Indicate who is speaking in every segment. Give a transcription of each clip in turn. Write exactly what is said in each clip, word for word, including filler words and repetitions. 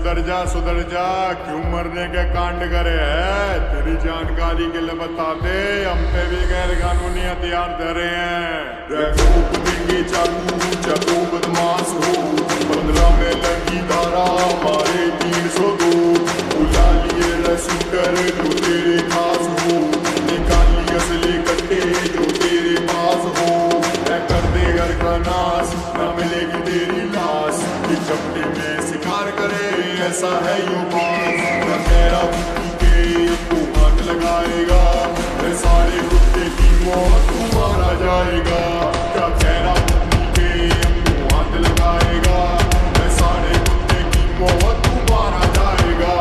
Speaker 1: सुधर जा सुधर जा, क्यों मरने के कांड करे है। तेरी जानकारी के लिए बता दे, हम पे भी गैर कानूनी हथियार धरे हैं। रोक देंगे चाकू चाकू बदमाश हो, पंद्रह में लगी धारा हमारे तीन सौ दो। बुला लिए रसूटर जो तेरे खास हो, निकाल लिए असली कट्टे जो तेरे पास हो। मैं कर दे घर का नाश, ना मिलेगी तेरी लाश। ये चपटे में शिकार करे ऐसा है यो बास। मैं तेरा बुद्धि के तू हाथ लगाएगा, मैं सारे कुत्ते की मौत तू मारा जाएगा। क्या तेरा बुद्धि के तू हाथ लगाएगा, मैं सारे कुत्ते की मौत तू मारा जाएगा।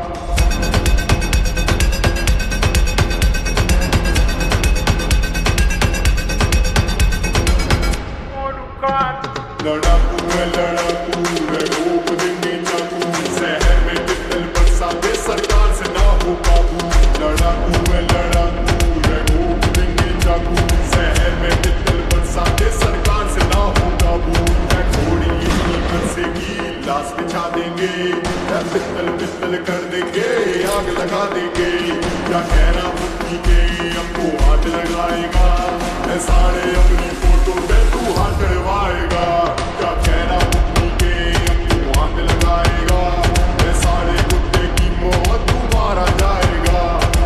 Speaker 1: लड़ाकू है लड़ाकू है, रोक देंगे चाकू। शहर में पित्तल बरसाते सरकार से ना हो काबू। लड़ाकू है लड़ाकू है, रोक देंगे चाकू। शहर में पित्तल बरसाते सरकार से ना हो काबू। मैं घोड़ी इतनी बरसेगी लाश बिछा देंगे, पित्तल पित्तल कर देंगे आग लगा देंगे। क्या कहना बुद्धि के हमको हाथ लगाएगा, मैं सारे अपनी फोटो पे तू हाथ डरवाएगा। क्या कहना बुद्धि के हमको हाथ लगाएगा, मैं सारे कुत्ते की मौत तू मारा जाएगा।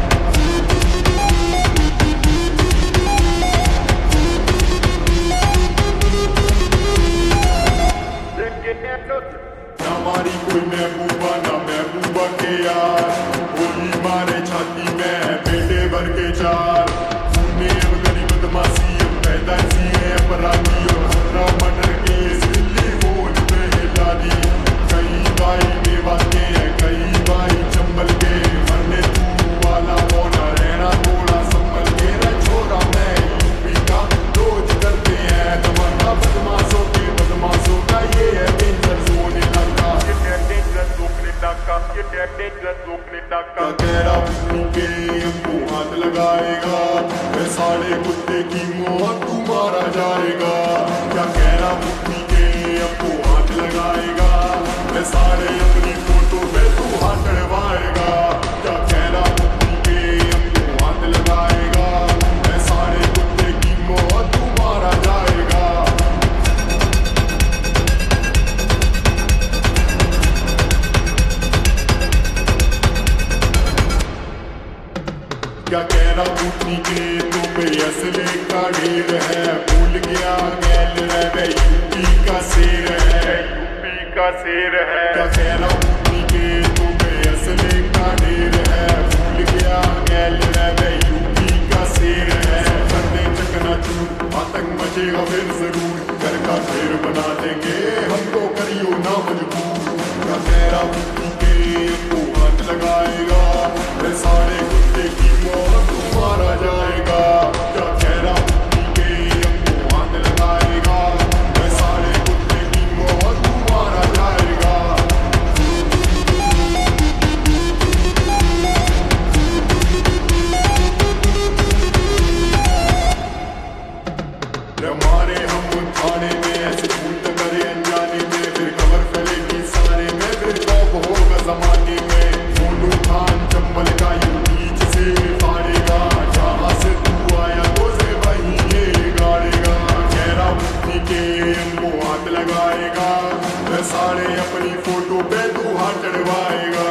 Speaker 1: ना मारी कोई महबूबा ना महबूबा के यार, गोली मारे छाती में बेटे भर के चार। तूने अब गली बदमाशी अब पैदाइशी है अपराधी, और हमारा मर्डर केस दिल्ली फोन पे हिला दी। कई बाई मेवा के हैं कई बाई चंबल के, मरने तू वाला होना रहना थोड़ा संभल के। रे छोरा मैं यूपी का रोज करते हैं धमाका, बदमाशों के बदमाशों का ये है डेंजर जोन इलाका। ये डेंजर जोन इलाका, ये डेंजर जोन इलाका। तेरा बुद्धि के हमको हाथ लगाएगा, मैं सारे कुत्ते की मौत तू मारा जाएगा। क्या कहना बुद्धि के हमको हाथ लगाएगा, मैं सारे अपनी फोटो पे तू हाथ डरवाएगा। क्या कहना बुद्धि के हमको हाथ लगाएगा, मैं सारे कुत्ते की मौत तू मारा जाएगा। क्या कहना बुद्धि के तो पे असले का ढेर है, भूल गया गैल है मैं यूपी का शेर है, यूपी का शेर है। क्या कहना बुद्धि के तो पे असले का ढेर है, भूल गया गैल है मैं यूपी का शेर है। करते चकना चूर आतंक मचेगा फिर जरूर, घर का घेर बना देंगे हम तो करियो ना मजबूर। क्या कहना बुद्धि के तो हाथ लगाएगा, मैं सारे कुत्ते की मौत तू मारा जाएगा। क्या कहना बुद्धि के हमको हाथ लगाएगा, मैं सारे कुत्ते की मौत तू मारा जाएगा। हमारे हम थाने में ऐसे झूठ करे अनजाने में, फिर खबर फैलेगी सारे में, फिर टॉप होगा जमाने में। मोनू खान चंबल का यू बीच से फाड़ेगा, जहाँ से तू आया तो से वहीं ये गाड़ेगा। गहरा बुद्धि के हमको हाथ लगाएगा, मैं सारे अपनी फोटो पे तू हाथ चढ़वाएगा।